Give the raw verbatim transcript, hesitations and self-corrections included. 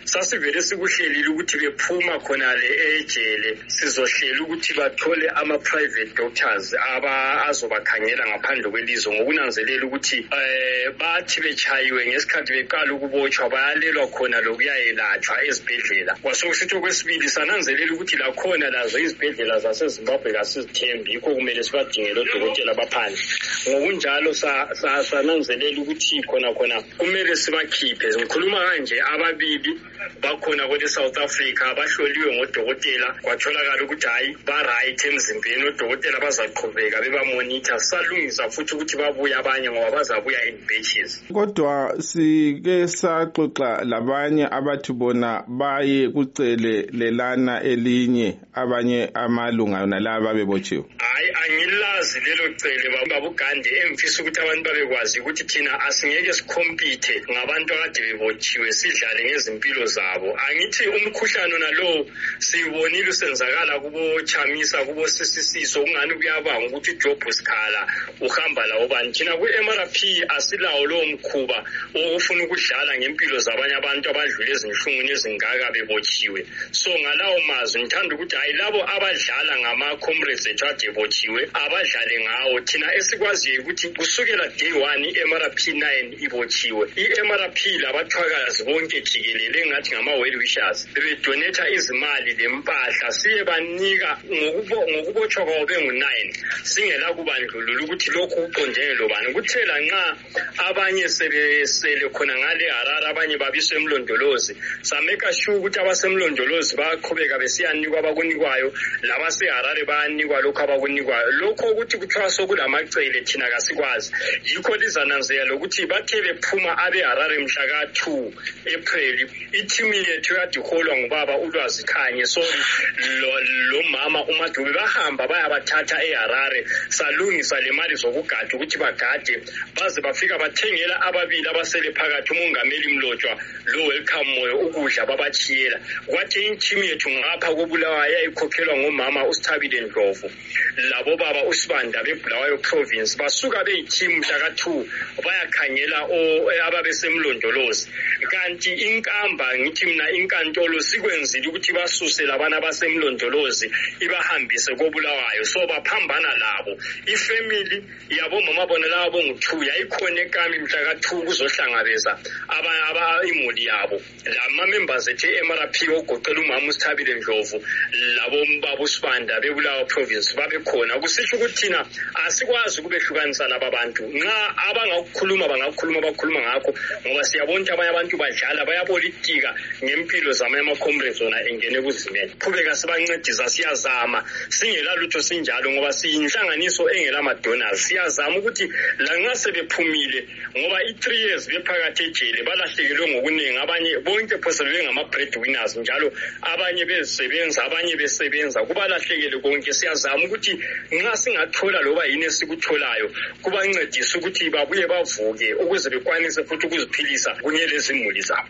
sasivele sikuhlelile ukuthi bephuma khona le ejele sizohlela ukuthi bathole ama-private doctors aba azobakhangela ngaphandle kwelizwe ngokunanzelela ukuthi eh bathi bechayiwe ngesikhathi beqala ukubotshwa bayalelwa khona lokuyayelatshwa ezibhedlela. Kwasokusithi okwesibili sananzelela ukuthi la khona lazo izibhedlela zaseZimbabwe kasizithembi yikho kumele sibadingele odokotela baphandle. Ngokunjalo sananzelela ukuthi khona khona kumele sibakhiphe. Ngikhuluma kanje ababili bakhona kwele South Africa bahloliwe ngodokotela kwatholakala ukuthi hayi ba right emzimbeni odokotela bazaqhubeka beba monitor salungisa futhi ukuthi babuya abanye ngoba bazabuya in batches. Kodwa sike saxoxa labanye abathi bona baye kucele lelana elinye abanye amalunga nalabo bebotshiwe. Hayi angilazi lelo cele babugande emfisa ukuthi abantu babekwazi ukuthi thina asingeke sikhompithe ngabantu akade bebotshiwe sidlale ngezimpilo zabo. Angithi umkhuhlane nalo sibonile usenzakala kubo Chamisa kubo Sisisiso ungani kuyabanga ukuthi Job Sikhala uhamba lawo bani. Thina ku M R P asilawo lo mkhuba okufuna ukudlala ngempilo zabanye abantu abadlule ezinhlungwini ezingaka bebotshiwe. So ngalawo mazwi ngithanda ukuthi hayi labo abadlala ngama comrades ethu ade botshiwe abadlale ngawo. Thina esikwaziyo ukuthi kusukela day one i-M R P nine ibotshiwe. I-M R P labathwakazi bonke jikelele ngathi ngama well wishers bebedonate izimali lempahla siye banika ngokubotshwa kwabo bengu nine singela kubandlulula ukuthi lokhu uqondene lobani. Kuthela nxa abanye sebesele khona ngale Harare abanye babiswe emlondolozi sameka sure ukuthi abasemlondolozi baqhubeka besiyanikwa abakunikwayo labase Harare bayanikwa lokho abakunikwayo. Lokho ukuthi kuthiwa sokulamacele thina kasikwazi yikho lizananzela ukuthi bathe bephuma abe Harare mhla ka two April i-team yethu yadiholwa ngubaba uLwazi Khanye. So lo mama uMaDube bahamba bayabathatha eHarare salungisa le mali zokugada ukuthi bagade baze bafika bathengela ababili abasele phakathi umongameli Mlotshwa lo welcome moyo ukudla babachiyela. Kwathi i-team yethu ngapha koBulawayo yayikhokhelwa ngomama uSithabile Ndlovu labo baba uSibanda beBulawayo province basuka beyi-team mhla ka two bayakhangela ababesemlondolozi. Kanti inkamba ngithi mina inkantolo sikwenzile ukuthi basuse labana basemlondolozi ibahambise koBulawayo. So baphambana labo ifamily yabo mama bona labo ngu-two yayikhona ekami mhla ka two kuzohlangabeza aba imuli yabo. Lama members ethu e-M R P ogoqela umama uSithabile Ndlovu labo mbaba uSibanda beBulawayo province babekhona. Kusisho ukuthi thina asikwazi ukubehlukanisa laba bantu. Nxa abangakukhuluma bangakukhuluma bakhuluma ngakho ngoba siyabona abanye abantu badlala bayapolitika ngempilo zamanye ama-comrades zona engene kuzimele. Qhubeka sibancedisa siyazama singela lutho sinjalo ngoba siyinhlanganiso engela ma-donors. Siyazama ukuthi la nxa sebephumile ngoba i-three years bephakathi ejele balahlekelwe ngokuningi abanye bonke phosele ngama-breadwinners njalo abanye bezisebenza abanye besebenza kubalahlekele konke. Siyazama ukuthi nxa singathola loba yini esikutholayo kubancedisa ukuthi babuye bavuke ukuze bekwanise futhi ukuziphilisa kunye lezimuli zabo.